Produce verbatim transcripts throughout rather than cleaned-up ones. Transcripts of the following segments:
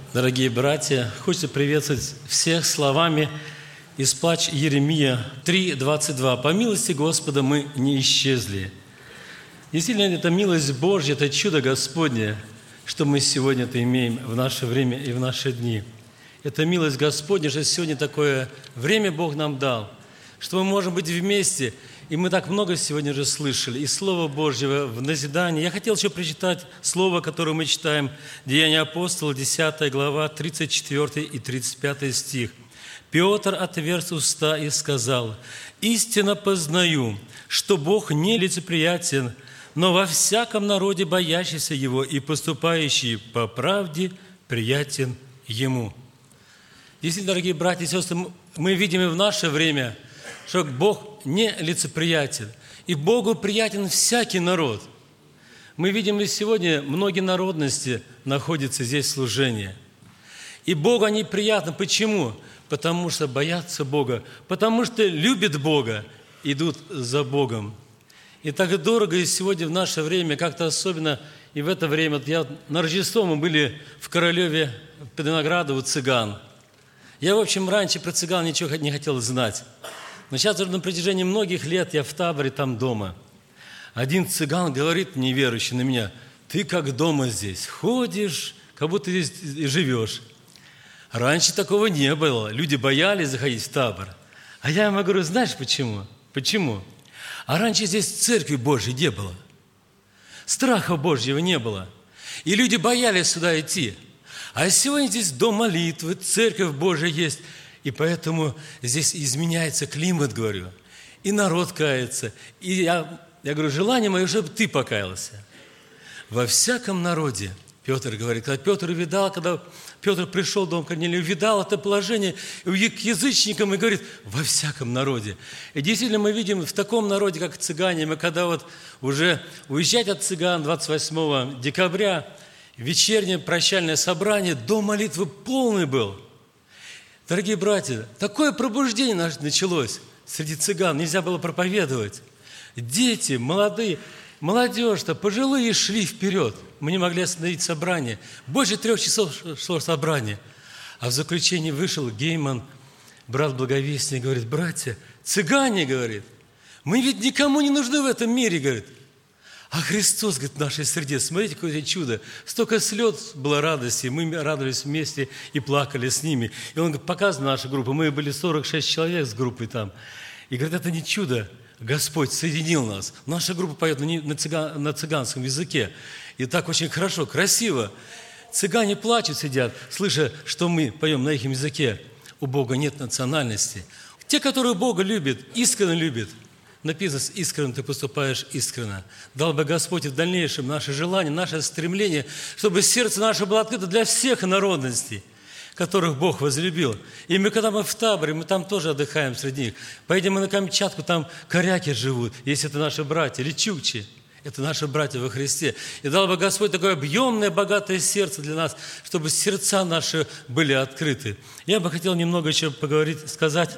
Дорогие братья, хочется приветствовать всех словами из Плач Иеремия три, двадцать два. «По милости Господа мы не исчезли». Действительно, это милость Божья, это чудо Господне, что мы сегодня-то имеем в наше время и в наши дни. Это милость Господня, что сегодня такое время Бог нам дал, что мы можем быть вместе. И мы так много сегодня уже слышали, и Слово Божьего в назидании. Я хотел еще прочитать слово, которое мы читаем, Деяния апостолов, десятая глава, тридцать четвёртый и тридцать пятый стих. «Петр отверз уста и сказал: истинно познаю, что Бог не лицеприятен, но во всяком народе боящийся Его и поступающий по правде приятен Ему». Действительно, дорогие братья и сестры, мы видим и в наше время, что Бог не лицеприятен, и Богу приятен всякий народ. Мы видим и сегодня многие народности находятся здесь в служении. И Богу они приятны. Почему? Потому что боятся Бога, потому что любят Бога, идут за Богом. И так дорого и сегодня в наше время, как-то особенно и в это время, вот я, на Рождество мы были в Королеве, под Виноградово, у цыган. Я, в общем, раньше про цыган ничего не хотел знать. Но сейчас уже на протяжении многих лет я в таборе там дома. Один цыган говорит, неверующий, на меня: ты как дома здесь, ходишь, как будто здесь и живешь. Раньше такого не было. Люди боялись заходить в табор. А я ему говорю: знаешь почему? Почему? А раньше здесь церкви Божьей не было. Страха Божьего не было. И люди боялись сюда идти. А сегодня здесь дом молитвы, церковь Божья есть. И поэтому здесь изменяется климат, говорю. И народ кается. И я, я говорю, желание мое, чтобы ты покаялся. Во всяком народе, Петр говорит, когда Петр видал, когда Петр пришел в дом Корнилия, видал это положение к язычникам и говорит: во всяком народе. И действительно мы видим в таком народе, как цыгане, мы когда вот уже уезжать от цыган двадцать восьмого декабря, вечернее прощальное собрание, дом молитвы полный был. Дорогие братья, такое пробуждение началось среди цыган, нельзя было проповедовать. Дети, молодые, молодежь-то, пожилые шли вперед. Мы не могли остановить собрание. Больше трех часов шло собрание. А в заключении вышел Гейман, брат Благовестник, говорит: братья, цыгане, говорит, мы ведь никому не нужны в этом мире, говорит. А Христос, говорит, в нашей среде, смотрите, какое чудо. Столько слез было радости, мы радовались вместе и плакали с ними. И он показывал нашу группу, мы были сорок шесть человек с группой там. И говорит, это не чудо, Господь соединил нас. Наша группа поет на, цыган, на цыганском языке. И так очень хорошо, красиво. Цыгане плачут, сидят, слыша, что мы поем на их языке. У Бога нет национальности. Те, которые Бога любят, искренне любят. Написано: искренне ты поступаешь искренно. Дал бы Господь в дальнейшем наше желание, наше стремление, чтобы сердце наше было открыто для всех народностей, которых Бог возлюбил. И мы, когда мы в таборе, мы там тоже отдыхаем среди них. Поедем мы на Камчатку, там коряки живут, если это наши братья, или чукчи. Это наши братья во Христе. И дал бы Господь такое объемное, богатое сердце для нас, чтобы сердца наши были открыты. Я бы хотел немного еще поговорить, сказать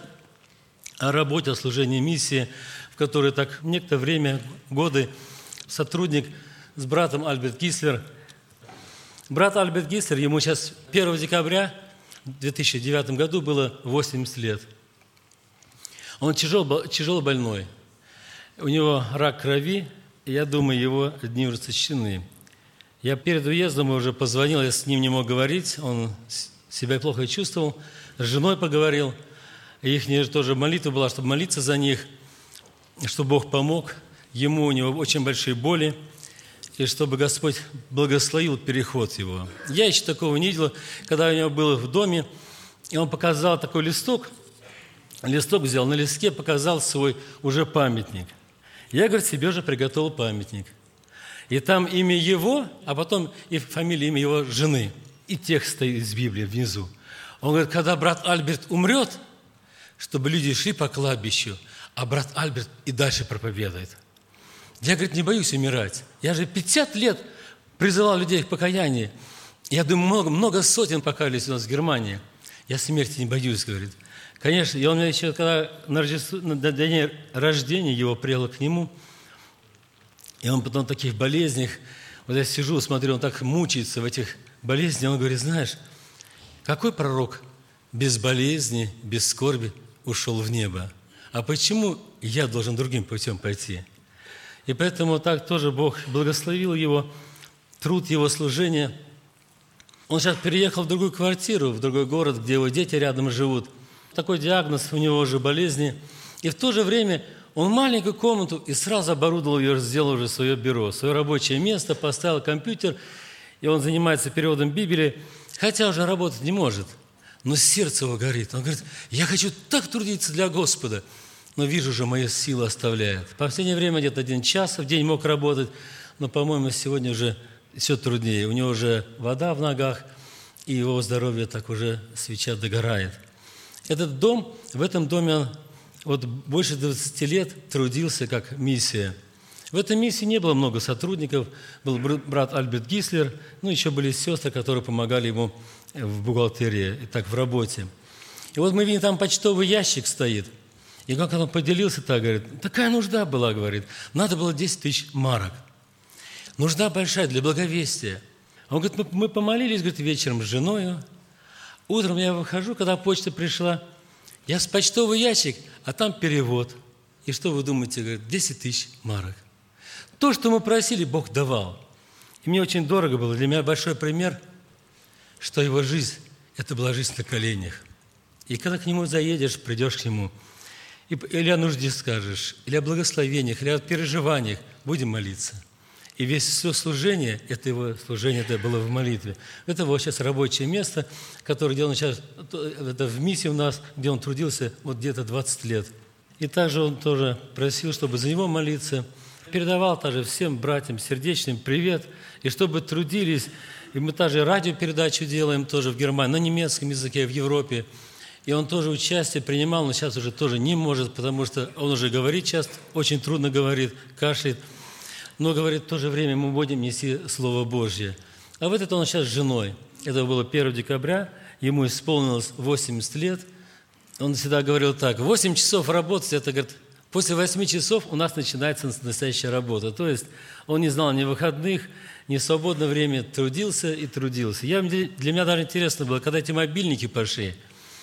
о работе, о служении миссии, в которой так некоторое время, годы, сотрудник с братом Альберт Гислер. Брат Альберт Гислер, ему сейчас первого декабря две тысячи девятом году было восемьдесят лет. Он тяжело, тяжело больной. У него рак крови, и я думаю, его дни уже сочтены. Я перед уездом уже позвонил, я с ним не мог говорить, он себя плохо чувствовал, с женой поговорил. Их тоже молитва была, чтобы молиться за них, чтобы Бог помог ему, у него очень большие боли, и чтобы Господь благословил переход его. Я еще такого не видел, когда у него был в доме, и он показал такой листок, листок взял, на листке показал свой уже памятник. Я, говорит, себе же приготовил памятник. И там имя его, а потом и фамилия, имя его жены. И текст стоит из Библии внизу. Он говорит, когда брат Альберт умрет, чтобы люди шли по кладбищу, а брат Альберт и дальше проповедует. Я, говорит, не боюсь умирать. Я же пятьдесят лет призывал людей к покаянию. Я думаю, много, много сотен покаялись у нас в Германии. Я смерти не боюсь, говорит. Конечно, и он меня еще, когда на, Рождество, на день рождения его приехал к нему, и он потом в таких болезнях, вот я сижу, смотрю, он так мучается в этих болезнях, он говорит, знаешь, какой пророк без болезни, без скорби ушел в небо? А почему я должен другим путем пойти? И поэтому так тоже Бог благословил его, труд его служения. Он сейчас переехал в другую квартиру, в другой город, где его дети рядом живут. Такой диагноз у него уже болезни. И в то же время он маленькую комнату и сразу оборудовал ее, сделал уже свое бюро, свое рабочее место, поставил компьютер, и он занимается переводом Библии, хотя уже работать не может. Но сердце его горит. Он говорит: я хочу так трудиться для Господа, но вижу же, моя сила оставляет. В последнее время где-то один час в день мог работать, но, по-моему, сегодня уже все труднее. У него уже вода в ногах, и его здоровье так уже свеча догорает. Этот дом, в этом доме он вот больше двадцати лет трудился как миссия. В этой миссии не было много сотрудников. Был брат Альберт Гислер, ну, еще были сестры, которые помогали ему в бухгалтерии, и так в работе. И вот мы видим, там почтовый ящик стоит. И как он поделился, так говорит, такая нужда была, говорит, надо было десять тысяч марок. Нужда большая для благовестия. Он говорит, мы, мы помолились, говорит, вечером с женой. Утром я выхожу, когда почта пришла, я с почтовый ящик, а там перевод. И что вы думаете, говорит, десять тысяч марок. То, что мы просили, Бог давал. И мне очень дорого было, для меня большой пример, что его жизнь, это была жизнь на коленях. И когда к нему заедешь, придешь к нему, и, или о нужде скажешь, или о благословениях, или о переживаниях, будем молиться. И весь все служение, это его служение, это было в молитве. Это его сейчас рабочее место, которое, где он сейчас, это в миссии у нас, где он трудился вот где-то двадцать лет. И также он тоже просил, чтобы за него молиться. Передавал также всем братьям сердечным привет, и чтобы трудились. И мы также радиопередачу делаем тоже в Германии, на немецком языке, в Европе. И он тоже участие принимал, но сейчас уже тоже не может, потому что он уже говорит часто, очень трудно говорит, кашляет. Но, говорит, в то же время мы будем нести Слово Божье. А в этот он сейчас с женой. Это было первого декабря, ему исполнилось восемьдесят лет. Он всегда говорил так, восемь часов работать, это, говорит, после восьми часов у нас начинается настоящая работа. То есть он не знал ни выходных, ни свободное время, трудился и трудился. Я, для меня даже интересно было, когда эти мобильники пошли,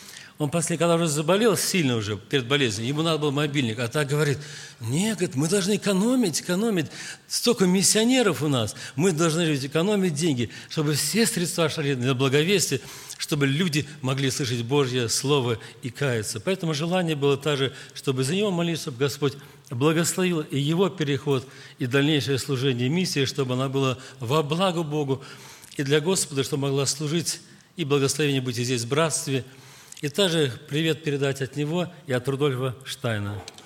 он после, когда уже заболел сильно уже перед болезнью, ему надо был мобильник, а так говорит, нет, говорит, мы должны экономить, экономить, столько миссионеров у нас, мы должны экономить деньги, чтобы все средства шли на благовестие, чтобы люди могли слышать Божье Слово и каяться. Поэтому желание было также, чтобы за него молиться, чтобы Господь благословил и его переход, и дальнейшее служение миссии, чтобы она была во благо Богу, и для Господа, чтобы могла служить, и благословение быть и здесь в братстве. И также привет передать от него и от Рудольфа Штайна.